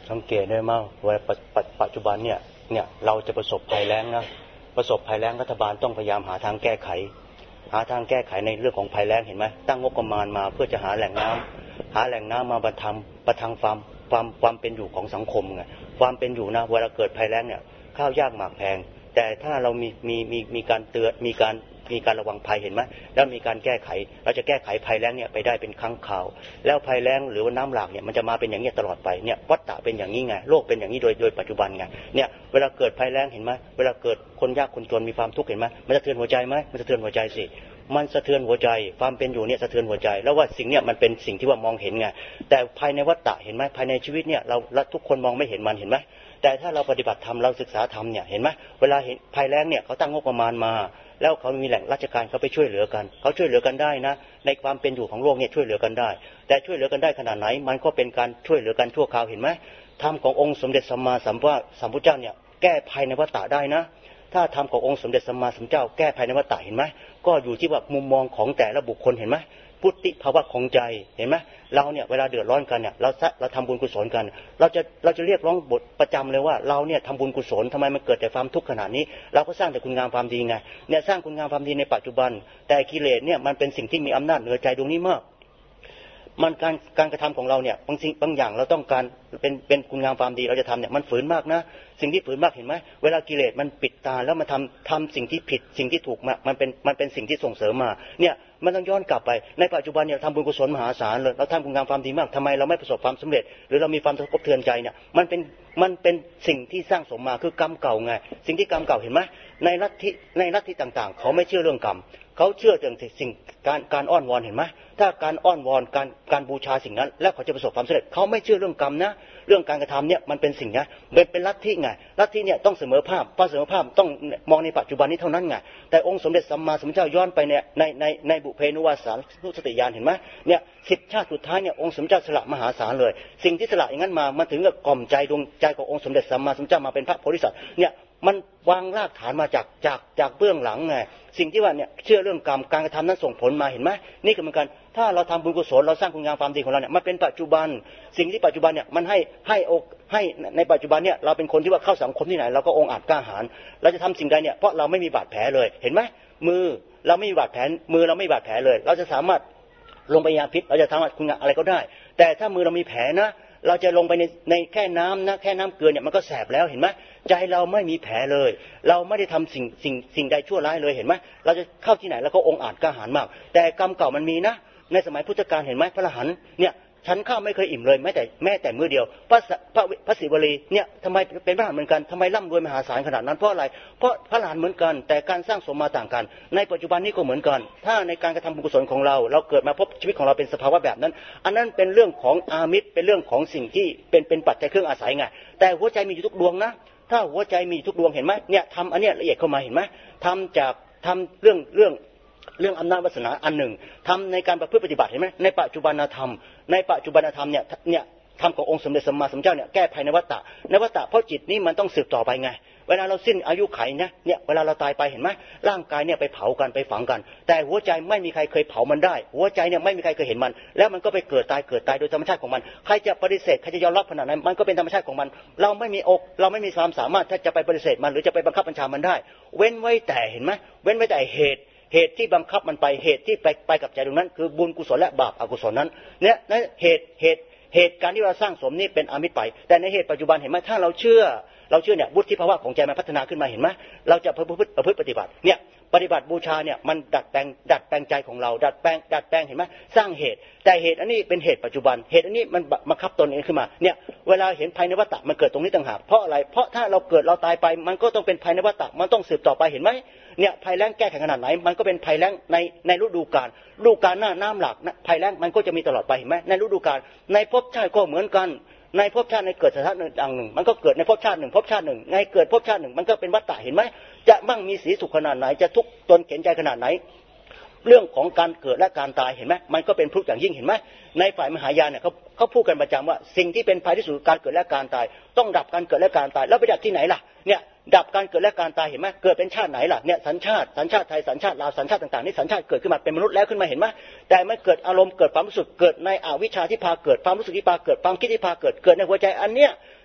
สังเกตได้มั้งว่าปัจจุบันเนี่ยเราจะประสบภัยแล้งนะประสบภัยแล้งรัฐบาลต้องพยายามหาทางแก้ไขในเรื่องของภัยแล้งเห็นไหมตั้งงบประมาณมาเพื่อจะหาแหล่งน้ำมาประทังความเป็นอยู่ของสังคมไงความเป็นอยู่นะเวลาเกิดภัยแล้งเนี่ยข้าวยากหมากแพงแต่ถ้าเรามีการเตือนมีการระวังภัยเห็นไหมแล้วมีการแก้ไขเราจะแก้ไขภัยแล้งเนี่ยไปได้เป็นครั้งคราวแล้วภัยแล้งหรือว่าน้ำหลากเนี่ยมันจะมาเป็นอย่างนี้ตลอดไปเนี่ยวัฏฏะเป็นอย่างนี้ไงโลกเป็นอย่างนี้โดยปัจจุบันไงเนี่ยเวลาเกิดภัยแล้งเห็นไหมเวลาเกิดคนยากคนจนมีความทุกข์เห็นไหมมันจะสะเทือนหัวใจไหมมันสะเทือนหัวใจสิมันสะเทือนหัวใจความเป็นอยู่เนี่ยสะเทือนหัวใจแล้วว่าสิ่งเนี่ยมันเป็นสิ่งที่ว่ามองเห็นไงแต่ภายในวัฏฏะเห็นไหมภายในชีวิตเนี่ยเราทุกคนมองไม่เห็นมันเห็นไหมแต่ถ้าเราปฏิบัติธรรมเราศึกษาธรรมเนี่ยเห็นไหมเวลาเห็นภัยแล้งเนี่ยเขาตั้งงบประมาณมาแล้วเขามีแหล่งราชการเขาไปช่วยเหลือกันเขาช่วยเหลือกันได้นะในความเป็นอยู่ของโลกเนี่ยช่วยเหลือกันได้แต่ช่วยเหลือกันได้ขนาดไหนมันก็เป็นการช่วยเหลือกันชั่วคราวเห็นไหมธรรมขององค์สมเด็จสัมมาสัมพุทธเจ้าเนี่ยแก้ภัยในวัฏฏะได้นะถ้าธรรมขององค์สมเด็จสัมมาสัมพุทธเจ้าแก้ภัยในวัฏฏะเห็นไหมก็อยู่ที่ว่ามุมมองของแต่ละบุคคลเห็นไหมพุทธิภาวะของใจเห็นไหมเราเนี่ยเวลาเดือดร้อนกันเนี่ยเราทำบุญกุศลกันเราจะเรียกร้องบทประจำเลยว่าเราเนี่ยทำบุญกุศลทำไมมันเกิดแต่ความทุกข์ขนาดนี้เราก็สร้างแต่คุณงามความดีไงเนี่ยสร้างคุณงามความดีในปัจจุบันแต่กิเลสเนี่ยมันเป็นสิ่งที่มีอำนาจเหนือใจดวงนี้มากมันการกระทำของเราเนี่ยบางอย่างเราต้องการเป็นคุณงามความดีเราจะทำเนี่ยมันฝืนมากนะสิ่งที่ฝืนมากเห็นไหมเวลากิเลสมันปิดตาแล้วมันทำสิ่งที่ผิดสิ่งที่ถูกมามันเป็นสิ่งที่ส่งเสริมมาเนี่ยมันต้องย้อนกลับไปในปัจจุบันเนี่ยทำบุญกุศลมหาศาลเลยเราทำคุณงามความดีมากทำไมเราไม่ประสบความสำเร็จหรือเรามีความกระทบกระเทือนใจเนี่ยมันเป็นสิ่งที่สร้างสมมาคือกรรมเก่าไงสิ่งที่กรรมเก่าเห็นไหมในลัทธิต่างๆเขาไม่เชื่อเรื่องกรรมเขาเชื่อเรื่องสิ่งการอ้อนวอนเห็นไหมถ้าการอ้อนวอนการบูชาสิ่งนั้นแล้วเขาจะประสบความสำเร็จเขาไม่เชื่อเรื่องกรรมนะเรื่องการกระทำเนี่ยมันเป็นสิ่งนะเป็นลัทธิไงลัทธิเนี่ยต้องเสมอภาพเพราะเสมอภาพต้องมองในปัจจุบันนี้เท่านั้นไงแต่องค์สมเด็จสัมมาสัมพุทธเจ้าย้อนไปในบุพเพนุวาสานุสติญาณเห็นไหมเนี่ย10 ชาติสุดท้ายเนี่ยองค์สมเด็จเจ้าสละมหาศาลเลยสิ่งที่สละอย่างนั้นมาถึงกับกล่อมใจดวงใจขององค์สมเด็จสัมมาสัมพุทธเจ้ามาเป็นพระโพธิสัตว์เนี่ยมันวางรากฐานมาจากเบื้องหลังไงสิ่งที่ว่าเนี่ยเชื่อเรื่องกรรมการกระทำนั้นส่งผลมาเห็นไหมนี่ก็เหมือนกันถ้าเราทำบุญกุศลเราสร้างคุณงามความดีของเราเนี่ยมันเป็นปัจจุบันสิ่งที่ปัจจุบันเนี่ยมันให้ในปัจจุบันเนี่ยเราเป็นคนที่ว่าเข้าสังคมที่ไหนเราก็องอาจกล้าหาญเราจะทำสิ่งใดเนี่ยเพราะเราไม่มีบาดแผลเลยเห็นไหมมือเราไม่มีบาดแผลเลยเราจะสามารถลงไปยาพิษเราจะทำคุณงามอะไรก็ได้แต่ถ้ามือเรามีแผลนะเราจะลงไปในแค่น้ำนะแค่น้ำเกลือเนี่ยมันก็แสบแล้วเห็นไหมใจเราไม่มีแผลเลยเราไม่ได้ทำสิ่งใดชั่วร้ายเลยเห็นไหมเราจะเข้าที่ไหนแล้วก็องอาจกล้าหาญมากแต่กรรมเก่ามันมีนะในสมัยพุทธกาลเห็นไหมพระอรหันต์เนี่ยฉันข้าวไม่เคยอิ่มเลยแม้แต่มื้อเดียวพระศิวลีเนี่ยทำไมเป็นพระอรหันต์เหมือนกันทำไมร่ำรวยมหาศาลขนาดนั้นเพราะอะไรเพราะพระอรหันต์เหมือนกันแต่การสร้างสมมาต่างกันในปัจจุบันนี้ก็เหมือนกันถ้าในการกระทำบุญกุศลของเราเกิดมาพบชีวิตของเราเป็นสภาวะแบบนั้นอันนั้นเป็นเรื่องของอามิตรเป็นเรื่องของสิ่งที่เป็นปัจจัยเครื่องอาศัยไงแต่หัวใจมีอยู่ทุกดวงนะถ้าหัวใจมีทุกดวงเห็นไหมเนี่ยทำอันเนี้ยละเอียดเข้ามาเห็นไหมทำเรื่องอำนาจวาสนาอันหนึ่งทำในการประพฤติปฏิบัติเห็นไหมในปัจจุบันธรรมเนี่ยธรรมขององค์สมเด็จสัมมาสัมพุทธเจ้าเนี่ยแก้ภัยในวัฏฏะเพราะจิตนี้มันต้องสืบต่อไปไงเวลาเราสิ้นอายุไขเนี่ยเวลาเราตายไปเห็นไหมร่างกายเนี่ยไปเผากันไปฝังกันแต่หัวใจไม่มีใครเคยเผามันได้หัวใจเนี่ยไม่มีใครเคยเห็นมันแล้วมันก็ไปเกิดตายโดยธรรมชาติของมันใครจะปฏิเสธใครจะยอมรับขนาดนั้นมันก็เป็นธรรมชาติของมันเราไม่มีความสามารถถ้าจะไปปฏิเสธมันหรือจะไปบังคับบัญชามันได้เว้นไว้แต่เห็นไหมเว้นไว้แต่เหตุที่บังคับมันไปเหตุที่ไปกับใจตรงนั้นคือบุญกุศลและบาปอกุศลนั้นเนี่ยเหตุการที่เราสร้างสมนี่เป็นอามิตรไปแต่ในเหตุปัจจุบันเห็นไหมถ้าเราเชื่อเนี่ยวุฒิภาวะของใจมันพัฒนาขึ้นมาเห็นไหมเราจะประพฤติปฏิบัติเนี่ยปฏิบัติบูชาเนี่ยมันดัดแปลงใจของเราดัดแปลงเห็นไหมสร้างเหตุแต่เหตุอันนี้เป็นเหตุปัจจุบันเหตุอันนี้มันบังคับตนเองขึ้นมาเนี่ยเวลาเห็นภัยในวัฏฏะมันเกิดตรงนี้ต่างหากเพราะอะไรเพราะถ้าเราเกิดเราตายไปมันก็ต้องเป็นภัยในวัฏฏะมันต้องสืบต่อไปเห็นไหมเนี่ยภัยแล้งแก้ไขขนาดไหนมันก็เป็นภัยแล้งในฤดูกาลหน้าน้ำหลากภัยแล้งมันก็จะมีตลอดไปเห็นไหมในฤดูกาลในภพชาติก็เหมือนกันในภพชาติในเกิดสถานะหนึ่งมันก็เกิดในภพชาติหนึ่งในเกิดภพชาติหนึ่งมันก็เป็นวัฏฏะเห็นไหมจะมั่งมีสีสุขขนาดไหนจะทุกข์ตนเข็นใจขนาดไหนเรื่องของการเกิดและการตายเห็นไหมมันก็เป็นทุกข์อย่างยิ่งเห็นไหมในฝ่ายมหายานเนี่ยเขาพูดกันประจำว่าสิ่งที่เป็นภัยที่สุดการเกิดและการตายต้องดับการเกิดและการตายแล้วไปดับที่ไหนล่ะเนี่ยดับการเกิดและการตายเห็นไหมเกิดเป็นชาติไหนล่ะเนี่ยสัญชาติไทยสัญชาติลาวสัญชาติต่างๆนี่สัญชาติเกิดขึ้นมาเป็นมนุษย์แล้วขึ้นมาเห็นไหมแต่ไม่เกิดอารมณ์เกิดความรู้สึกเกิดในอวิชชาที่พาเกิดความรู้สึกที่พาเกิดความคิดที่พาเกิดในหัวใจอันเนี้ย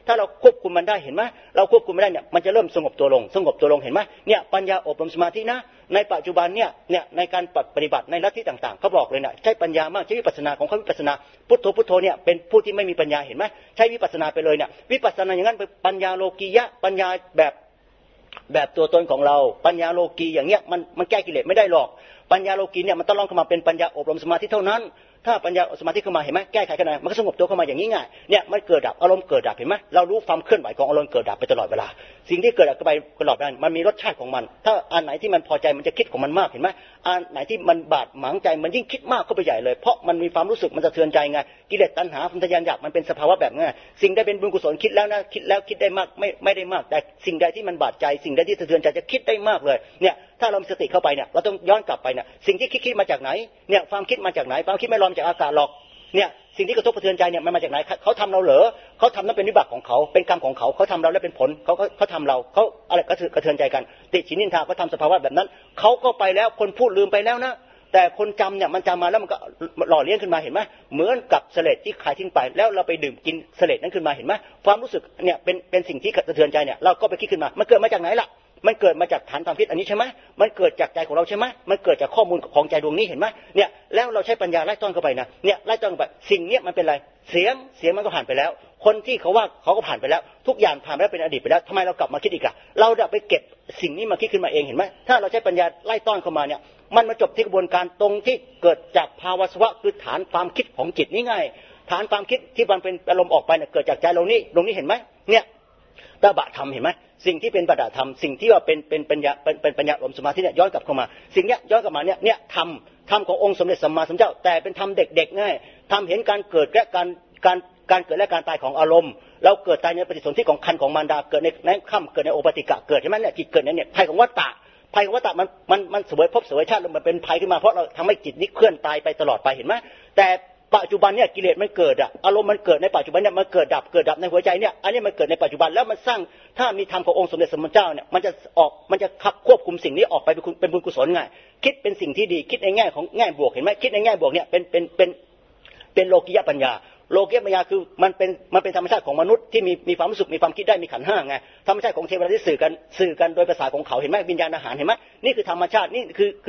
ถ้าเราควบคุมมันได้เห็นไหมเราควบคุมไม่ได้เนี่ยมันจะเริ่มสงบตัวลงเห็นไหมเนี่ยปัญญาอบรมสมาธินะในปัจจุบันเนี่ยในการปฏิบัติในลัทธิต่างๆเขาบอกเลยนะใช้ปัญญามากใช้วิปัสสนาของเขาวิปัสสนาพุทโธเนี่ยเป็นผู้ที่ไม่มีปัญญาเห็นไหมใช้วิปัสสนาไปเลยเนี่ยวิปัสสนาอย่างนั้นเป็นปัญญาโลกียะปัญญาแบบตัวตนของเราปัญญาโลกีอย่างเงี้ยมันแก้กิเลสไม่ได้หรอกปัญญาโลกีเนี่ยมันต้องลองเข้ามาเป็นปัญญาอบรมสมาธิเท่านั้นถ้าปัญญาสมาธิเข้ามาเห็นไหมแก้ไขกันได้มันก็สงบตัวเข้ามาอย่างนี้ง่ายเนี่ยมันเกิดดับอารมณ์เกิดดับเห็นไหมเรารู้ความเคลื่อนไหวของอารมณ์เกิดดับไปตลอดเวลาสิ่งที่เกิดดับไปตลอดนั้นมันมีรสชาติของมันถ้าอันไหนที่มันพอใจมันจะคิดของมันมากเห็นไหมอันไหนที่มันบาดหมางใจมันยิ่งคิดมากเข้าไปใหญ่เลยเพราะมันมีความรู้สึกมันสะเทือนใจไงกิเลสตัณหาความทะยานอยากมันเป็นสภาวะแบบนี้สิ่งใดเป็นบุญกุศลคิดแล้วนะคิดได้มากไม่ได้มากแต่สิ่งใดที่มันบาดใจสิ่งใดที่สะเทือนใจจะคิดได้มากเลยเนี่ยถ้าเรามีสติเข้าไปเนี่ยเราต้องย้อนกลับไปเนี่ยสิ่งที่คิดมาจากไหนเนี่ยความคิดมาจากไหนความคิดไม่ลอยมาจากอากาศหรอกเนี่ยสิ่งที่กระทบกระเทือนใจเนี่ยมันมาจากไหนเขาทำเราเหรอเขาทำนั้นเป็นวิบากของเขาเป็นกรรมของเขาทำเราแล้วเป็นผลเขาทำเราเขาอะไรกระเทือนใจกันติฉินนินทาเขาทำสภาวะแบบนั้นเขาก็ไปแล้วคนพูดลืมไปแล้วนะแต่คนจำเนี่ยมันจำมาแล้วมันก็หล่อเลี้ยงขึ้นมาเห็นไหมเหมือนกับเสลดที่ขายทิ้งไปแล้วเราไปดื่มกินเสลดนั้นขึ้นมาเห็นไหมความรู้สึกเนี่ยเป็นสิ่งที่กระเทือนใจเนี่ยเราก็ไปคิดขึ้นมามันเกิดมาจากไหนล่ะมันเกิดมาจากฐานความคิดอันนี้ใช่ไหมมันเกิดจากใจของเราใช่ไหมมันเกิดจากข้อมูลของใจดวงนี้เห็นไหมเนี่ยแล้วเราใช้ปัญญาไล่ต้อนเข้าไปนะเนี่ยไล่ต้อนเข้าไปสิ่งเนี้ยมันเป็นอะไรเสียงมันก็ผ่านไปแล้วคนที่เขาว่าเขาก็ผ่านไปแล้วทุกอย่างผ่านไปแล้วเป็นอดีตไปแล้วทำไมเรากลับมาคิดอีกอะเราจะไปเก็บสิ่งนี้มาคิดขึ้นมาเองเห็นไหมถ้าเราใช้ปัญญาไล่ต้อนเข้ามาเนี่ยมันมาจบที่กระบวนการตรงที่เกิดจากภาวะสวะคือฐานความคิดของจิตนี่ไงฐานความคิดที่มันเป็นอารมณ์ออกไปเนี่ยเกิดจากใจเรานี่ตรงนี้เห็นไหมเนี่ยตบะธรรมเห็นไหมสิ่งที่เป็นปฏธรรมสิ่งที่ว่าเป็นปัญญาเป็นปัญญาอารมณ์สมาธิเนี่ยย้อนกลับเข้ามาสิ่งเนี้ยย้อนกลับมาเนี่ยธรรมขององค์สมเด็จสัมมาสัมพุทธเจ้าแต่เป็นธรรมเด็กๆง่ายธรรมเห็นการเกิดและการเกิดและการตายของอารมณ์เราเกิดตายในปฏิสนธิของคันของมารดาเกิดในค่ำเกิดในโอปติกะเกิดใช่ไหมเนี่ยจิตเกิดเนี่ยภัยของวัฏฏะมันเสวยภพเสวยชาติมันเป็นภัยขึ้นมาเพราะเราทำให้จิตนี้เคลื่อนตายไปตลอดไปเห็นไหมแต่ปัจจุบันเนี่ยกิเลสมันเกิดอารมณ์มันเกิดในปัจจุบันเนี่ยมันเกิดดับในหัวใจเนี่ยอันนี้มันเกิดในปัจจุบันแล้วมันสร้างถ้ามีธรรมขององค์สมเด็จสัมมาสัมพุทธเจ้าเนี่ยมันจะขับควบคุมสิ่งนี้ออกไปเป็นบุญกุศลไงคิดเป็นสิ่งที่ดีคิดในแง่ของแง่บวกเห็นไหมคิดในแง่บวกเนี่ยเป็นโลกิยะปัญญาโลกิยะปัญญาคือมันเป็นธรรมชาติของมนุษย์ที่มีความรู้สึกมีความคิดได้มีขันธ์ห้าไงธรรมชาติของเทวดาที่สื่อกันโดยภาษาของเขาเห็นไหมวิญญาณอาหารเห็นไหมนี่คือธรรมชาตินี่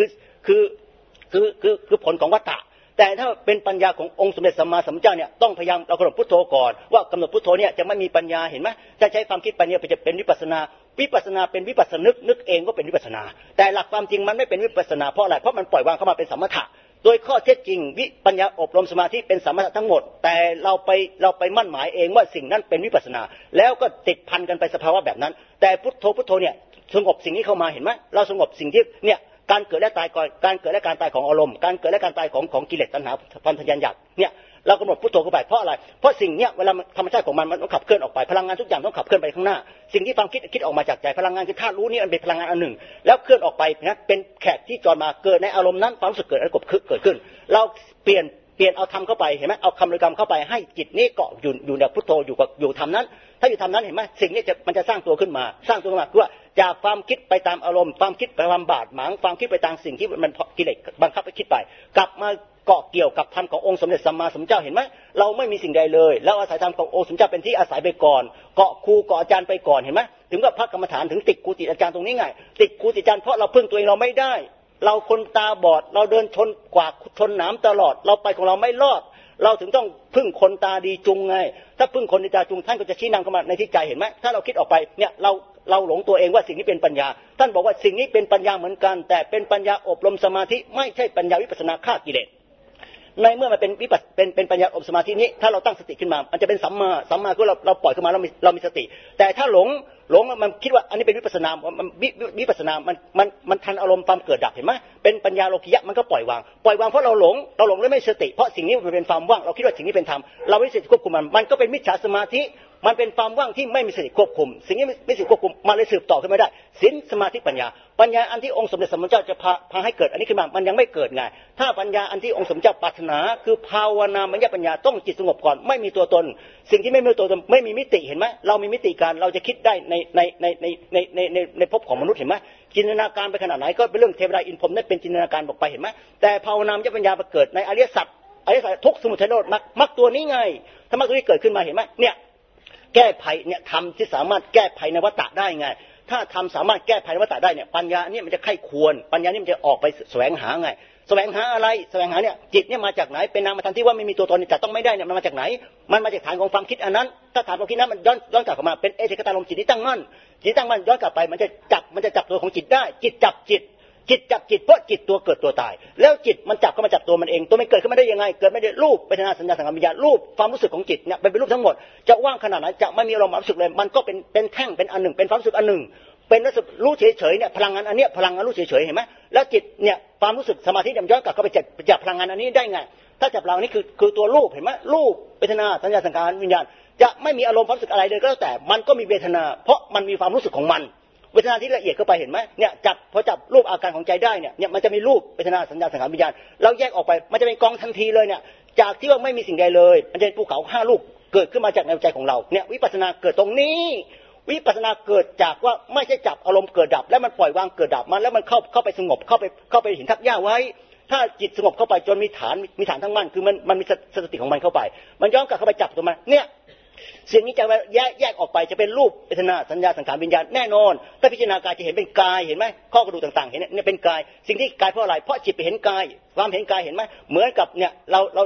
คือผลของวัฏฏะแต่ถ้าเป็นปัญญาขององค์สมเด็จสัมมาสัมพุทธเจ้าเนี่ยต้องพยายามเรากำหนดพุทโธก่อนว่ากำหนดพุทโธเนี่ยจะไม่มีปัญญาเห็นไหมจะใช้ความคิดปัญญาไปจะเป็นวิปัสสนาเป็นวิปัสสนึกเองก็เป็นวิปัสสนาแต่หลักความจริงมันไม่เป็นวิปัสสนาเพราะอะไรเพราะมันปล่อยวางเข้ามาเป็นสมถะโดยข้อเท็จจริงปัญญาอบรมสมาธิเป็นสมถะทั้งหมดแต่เราไปมั่นหมายเองว่าสิ่งนั้นเป็นวิปัสสนาแล้วก็ติดพันกันไปสภาวะแบบนั้นแต่พุทโธเนี่ยสงบสิ่งนี้เข้ามาเห็นไหมเราสงบสิ่งที่เนี่ยการเกิดและตายการเกิดและการตายของอารมณ์การเกิดและการตายของกิเลสตัณหาพันธะยันอยากเนี่ยเรากำหนดพุทโธเข้าไปเพราะอะไรเพราะสิ่งเนี้ยเวลาธรรมชาติของมันต้องขับเคลื่อนออกไปพลังงานทุกอย่างต้องขับเคลื่อนไปข้างหน้าสิ่งที่ความคิดออกมาจากใจพลังงานคือธาตุรู้นี่มันเป็นพลังงานอันหนึ่งแล้วเคลื่อนออกไปนะเป็นแขกที่จรมาเกิดในอารมณ์นั้นความรู้สึกเกิดอะไรเกิดขึ้นเราเปลี่ยนเอาธรรมเข้าไปเห็นไหมเอาคำบริกรรมเข้าไปให้จิตนี้เกาะอยู่ในพุทโธอยู่ธรรมนั้นถ้าอยู่ธรรมนั้นเห็นไหมสิ่งนี้มันจะสร้างตัวขึ้นมาคือว่าจากความคิดไปตามอารมณ์ความคิดไปความบาดหมางความคิดไปตามสิ่งที่มันกิเลสบังคับให้คิดไปกลับมาเกาะเกี่ยวกับธรรมขององค์สมเด็จสัมมาสัมพุทธเจ้าเห็นไหมเราไม่มีสิ่งใดเลยแล้วอาศัยธรรมขององค์สมเด็จเป็นที่อาศัยไปก่อนเกาะครูเกาะอาจารย์ไปก่อนเห็นไหมถึงกับพระกรรมฐานถึงติดครูติดอาจารย์ตรงนี้ไงติดครูติดอาจารย์เพราะเราพึ่งตัวเองเราไม่ได้เราคนตาบอดเราเดินชนหนามตลอดเราไปของเราไม่รอดเราถึงต้องพึ่งคนตาดีจุงไงถ้าพึ่งคนตาจุงท่านก็จะชี้นำเข้ามาในที่ใจเห็นไหมถ้าเราคิดออกไปเนี่ยเราหลงตัวเองว่าสิ่งนี้เป็นปัญญาท่านบอกว่าสิ่งนี้เป็นปัญญาเหมือนกันแต่เป็นปัญญาอบรมสมาธิไม่ใช่ปัญญาวิปัสสนาฆ่ากิเลสในเมื่อมันเป็นปัญญาอบรมสมาธินี้ถ้าเราตั้งสติขึ้นมามันจะเป็นสัมมาคือเราปล่อยขึ้นมาเรามีสติแต่ถ้าหลงมันคิดว่าอันนี้เป็นวิปัสสนาวิปัสสนามันทันอารมณ์ความเกิดดับเห็นไหมเป็นปัญญาโลกิยะมันก็ปล่อยวางเพราะเราหลงแล้วไม่สติเพราะสิ่งนี้มันเป็นความว่างเราคิดว่าสิ่งนี้เป็นธรรมเราไม่มีสติควบคุมมันก็เป็นมิจฉาสมาธิมันเป็นความว่างที่ไม่มีสติควบคุมสิ่งนี้ไม่มีสติควบคุมมันเลยสืบต่อขึ้นไม่ได้ศีลสมาธิปัญญาอันที่องค์สมเด็จสัมมาสัมพุทธเจ้าจะพาให้เกิดอันนี้ขึ้นมามันยังไม่เกิดไงถ้าปัญญาอันที่องค์สมเด็จเจ้าปรารถนาคือภาวนามัญญปัญญาต้องจิตสงบก่อนไม่มีตัวตนสิ่งที่ไม่มีตัวตนไม่มีมิติเห็นไหมเรามีมิติการเราจะคิดได้ในภพของมนุษย์เห็นไหมจินตนาการไปขนาดไหนก็เป็นเรื่องเทวดาอินพรหมนั่นเป็นจินตนาการบอกไปเห็นไหมแต่ภาวนามัญญปัญญาไปเกิดในอริยสัจทุกข์สมุทัยนิโรธมรรคตัวนี้ไงถ้ามรรคตัวนี้เกิดขึ้นมาเห็นไหมเนี่ยแก้ภัยเนี่ยทำที่สามารถแก้ภัยในวัฏฏะได้ไงถ้าทำสามารถแก้ภัยในวัฏฏะได้เนี่ยปัญญาเนี่ยมันจะไข้ควรปัญญานี่มันจะออกไปแสวงหาไงแสวงหาอะไรแสวงหาเนี่ยจิตเนี่ยมาจากไหนเป็นนามธรรมที่ว่าไม่มีตัวตนจะต้องไม่ได้เนี่ยมันมาจากไหนมันมาจากฐานของความคิดอันนั้นถ้าฐานความคิดนั้นมันย้อนกลับเข้ามาเป็นเอเจกตารมจิตที่ตั้งมั่นจิตตั้งมั่นย้อนกลับไปมันจะจับตัวของจิตได้จิตจับจิตจับจิตเพราะจิตตัวเกิดตัวตายแล้วจิตมันจับเข้ามาจับตัวมันเองตัวไม่เกิดขึ้นมาได้ยังไงเกิดไม่ได้รูปเวทนาสัญญาสังขารวิญญาณรูปความรู้สึกของจิตเนี่ยเป็นรูปทั้งหมดจะว่างขนาดไหนจะไม่มีอารมณ์รู้สึกเลยมันก็เป็นแท่งเป็นอันหนึ่งเป็นความรู้สึกอันหนึ่งเป็นรู้เฉยๆเนี่ยพลังงานอันเนี้ยพลังงานรู้เฉยๆเห็นไหมแล้วจิตเนี่ยความรู้สึกสมาธิมันย้อนกลับเข้าไปจับพลังงานอันนี้ได้ไงถ้าจับพลังนี้คือตัวรูปเห็นไหมรูปเวทนาสัญญาสังขารวิญญาณจะไม่มีอารมณ์ความรู้สึกอะไรเลยก็แล้วแต่มันก็มีเวทนาเพราะมันมีความรู้สึกของมันเวทนาที่ละเอียดเข้าไปเห็นไหมเนี่ยพอจับรูปอาการของใจได้เนี่ยมันจะมีรูปเวทนาสัญญาสังขารวิญญาณเราแยกออกไปมันจะเป็นกองทันทีเลยเนี่ยจากที่ว่าไม่มีสิ่งใดเลยมันจะเป็นภูเขา5 ลูกเกิดขึ้นมาจากในใจของเราเนี่ยวิปัสสนาเกิดตรงนี้วิปัสสนาเกิดจากว่าไม่ใช่จับอารมณ์เกิดดับแล้วมันปล่อยวางเกิดดับมาแล้วมันเข้าไปสงบเข้าไปเห็นทักย่าไว้ถ้าจิตสงบเข้าไปจนมีฐานทั้งมั่นคือมันมีสติของมันเข้าไปมันย้อนกลับเข้าไปจับตัวมันเนี่ยสิ่งนี้จะแยกออกไปจะเป็นรูปเวทนาสัญญาสังขารวิญญาณแน่นอนถ้าพิจารณากายจะเห็นเป็นกายเห็นไหมข้อกระดูกต่างๆเห็นเนี่ยเป็นกายสิ่งที่กายเพราะอะไรเพราะจิตไปเห็นกายความเห็นกายเห็นไหมเหมือนกับเนี่ย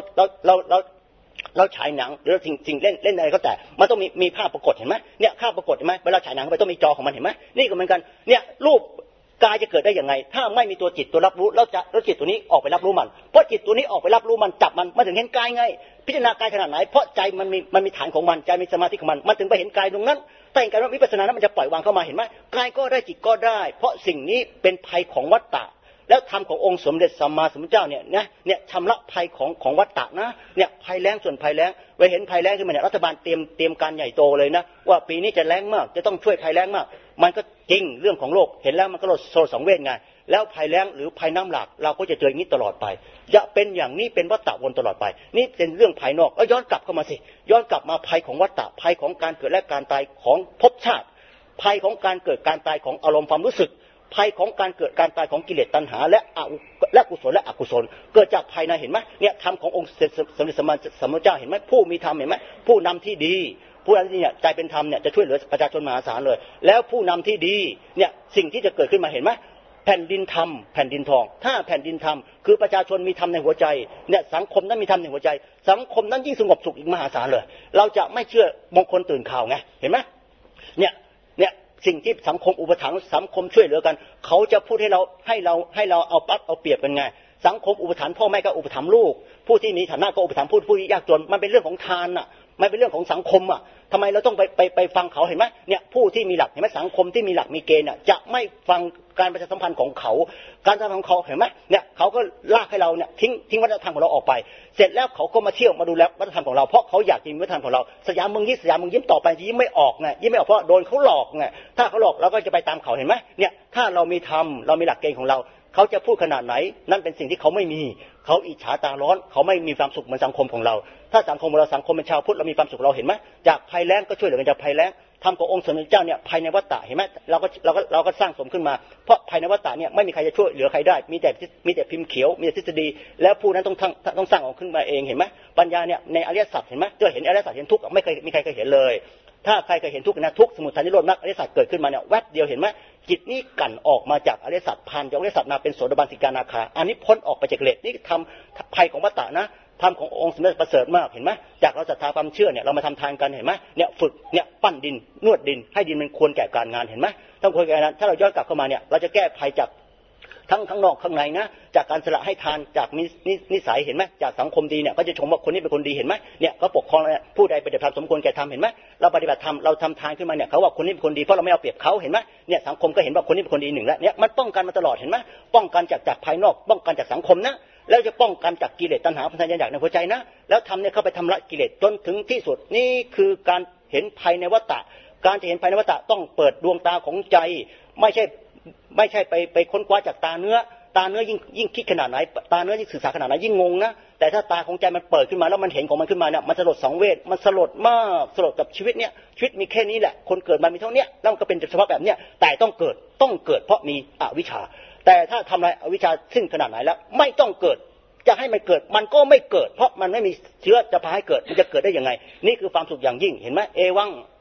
เราฉายหนังหรือสิ่งเล่นอะไรก็แต่มันต้องมีภาพปรากฏเห็นไหมเนี่ยภาพปรากฏเห็นไหมเวลาฉายหนังไปต้องมีจอของมันเห็นไหมนี่ก็เหมือนกันเนี่ยรูปกายจะเกิดได้ยังไงถ้าไม่มีตัวจิตตัวรับรู้แล้วจิตตัวนี้ออกไปรับรู้มันเพราะจิตตัวนี้ออกไปรับรู้มันจับมันถึงเห็นกายไงพิจารณากายขนาดไหนเพราะใจมันมีฐานของมันใจมีสมาธิของมันถึงไปเห็นกายตรงนั้นแต่เห็นกายวิปัสสนานั้นมันจะปล่อยวางเข้ามาเห็นไหมกายก็ได้จิตก็ได้เพราะสิ่งนี้เป็นภัยของวัฏฏะแล้วธรรมขององค์สมเด็จสัมมาสัมพุทธเจ้าเนี่ยชำระภัยของวัฏฏะนะเนี่ยภัยแล้งส่วนภัยแล้งไว้เห็นภัยแล้งขึ้นมาเนี่ยรัฐบาลเตรียมการใหญ่โตเลยนะว่าปีนี้จะแล้งมากจะต้องช่วยภัยแล้งมากมันก็จริงเรื่องของโลกเห็นแล้วมันก็โซสังเวชไงแล้วภัยแล้งหรือภัยน้ำหลากเราก็จะเจออย่างนี้ตลอดไปจะเป็นอย่างนี้เป็นวัฏฏะวนตลอดไปนี่เป็นเรื่องภายนอกแล้วย้อนกลับเข้ามาสิย้อนกลับมาภัยของวัฏฏะภัยของการเกิดและการตายของภพชาติภัยของการเกิดการตายของอารมณ์ความรู้สึกภัยของการเกิดการตายของกิเลสตัณหาและกุศลและอกุศลเกิดจากภายในเห็นไหมเนี่ยธรรมขององค์สมเด็จสัมมาสัมพุทธเจ้าเห็นไหมผู้มีธรรมเห็นไหมผู้นำที่ดีผู้นำที่เนี่ยใจเป็นธรรมเนี่ยจะช่วยเหลือประชาชนมหาศาลเลยแล้วผู้นำที่ดีเนี่ยสิ่งที่จะเกิดขึ้นมาเห็นไหมแผ่นดินธรรมแผ่นดินทองถ้าแผ่นดินธรรมคือประชาชนมีธรรมในหัวใจเนี่ยสังคมนั้นมีธรรมในหัวใจสังคมนั้นยิ่งสงบสุขอีกมหาศาลเลยเราจะไม่เชื่อมงคลตื่นข่าวไงเห็นไหมเนี่ยสิ่งที่สังคมอุปถัมภ์สังคมช่วยเหลือกันเขาจะพูดให้เราเอาปั๊บเอาเปรียบกันไงสังคมอุปถัมภ์พ่อแม่ก็อุปถัมภ์ลูกผู้ที่มีฐานะก็อุปถัมภ์ผู้ที่ยากจนมันเป็นเรื่องของทานอ่ะมันเป็นเรื่องของสังคมอ่ะทำไมเราต้องไปฟังเขาเห็นไหมเนี่ยผู้ที่มีหลักเห็นไหมสังคมที่มีหลักมีเกณฑ์อ่ะจะไม่ฟังการประชาสัมพันธ์ของเขาการทำของเขาเห็นไหมเนี่ยเขาก็ลากให้เราเนี่ยทิ้งวัฒนธรรมของเราออกไปเสร็จแล้วเขาก็มาเที่ยวมาดูแลวัฒนธรรมของเราเพราะเขาอยากกินวัฒนธรรมของเราสยามเมืองยิ้มต่อไปยิ้มไม่ออกไงยิ้มไม่ออกเพราะโดนเขาหลอกไงถ้าเขาหลอกเราก็จะไปตามเขาเห็นไหมเนี่ยถ้าเรามีธรรมเรามีหลักเกณฑ์ของเราเขาจะพูดขนาดไหนนั่นเป็นสิ่งที่เขาไม่มีเขาอิจฉาตาร้อนเขาไม่มีความสุขเหมือนสังคมของเราถ้าสังคมเราสังคมเป็นชาวพุทธเรามีความสุขเราเห็นไหมจากภัยแล้งก็ช่วยเหลือกันจากภัยแล้งธรรมขององค์สมเด็จเจ้าเนี่ยภายในวัฏฏะเห็นไหมเราก็สร้างสมขึ้นมาเพราะภายในวัฏฏะเนี่ยไม่มีใครจะช่วยเหลือใครได้มีแต่พิมพ์เขียวมีแต่ทฤษฎีแล้วผู้นั้นต้องสร้างออกขึ้นมาเองเห็นไหมปัญญาเนี่ยในอริยสัจเห็นไหมจะเห็นอริยสัจเห็นทุกข์ไม่เคยมีใครเคยเห็นเลยถ้าใครเคยเห็นทุกข์นะทุกข์สมุทัยนิโรธมรรคอริยสัจเกิดขึ้นมาเนี่ยแวบเดียวเห็นไหมจิตนี้กั่นออกมาจากอริยสัจผ่านจากอริยสัจมาเป็นโสดาบันสิกานาคาอันนี้พ้นออกไปจากกิเลสนี่ทำภัยของวัฏฏะนะธรรมขององค์สมเด็จประเสริฐมากเห็นไหมจากเราศรัทธาความเชื่อเนี่ยเรามาทำทานกันเห็นไหมเนี่ยฝึกเนี่ยปั้นดินนวดดินให้ดินมันควรแก่การงานเห็นไหมต้องควรแก่การงานถ้าเราย้อนกลับเข้ามาเนี่ยเราจะแก้ภัยจากทั้งข้างนอกข้างในนะจากการสละให้ทานจากนิสัยเห็นไหมจากสังคมดีเนี่ยก็จะชมว่าคนนี้เป็นคนดีเห็นไหมเนี่ยเขาปกครองผู้ใดปฏิบัติธรรมสมควรแก่ธรรมเห็นไหมเราปฏิบัติธรรมเราทำทานขึ้นมาเนี่ยเขาว่าคนนี้เป็นคนดีเพราะเราไม่เอาเปรียบเขาเห็นไหมเนี่ยสังคมก็เห็นว่าคนนี้เป็นคนดีหนึ่งแล้วเนี่ยมันป้องกันมาตลอดเห็นไหมป้องกันจากภายนอกป้องกันจากสังคมนะแล้วจะป้องกันจากกิเลสตัณหาพันธะอยากในหัวใจนะแล้วทำเนี่ยเข้าไปทำละกิเลสจนถึงที่สุดนี่คือการเห็นภัยในวัฏฏะการจะเห็นภัยในวัฏฏะต้องเปิดดวงตาของใจไม่ใช่ไปค้นคว้าจากตาเนื้อยิ่งคิดขนาดไหนตาเนื้อยิ่งศึกษาขนาดไหนยิ่งงงนะแต่ถ้าตาของใจมันเปิดขึ้นมาแล้วมันเห็นของมันขึ้นมาเนี่ยมันสลดสังเวชมันสลดมากสลดกับชีวิตเนี่ยชีวิตมีแค่นี้แหละคนเกิดมามีเท่านี้แล้วมันก็เป็นเฉพาะแบบเนี้ยแต่ต้องเกิดเพราะมีอวิชชาแต่ถ้าทำลายอวิชชาสิ้นขนาดไหนแล้วไม่ต้องเกิดจะให้มันเกิดมันก็ไม่เกิดเพราะมันไม่มีเชื้อจะพาให้เกิดมันจะเกิดได้ยังไงนี่คือความสุขอย่างยิ่งเห็นไหมเอวัง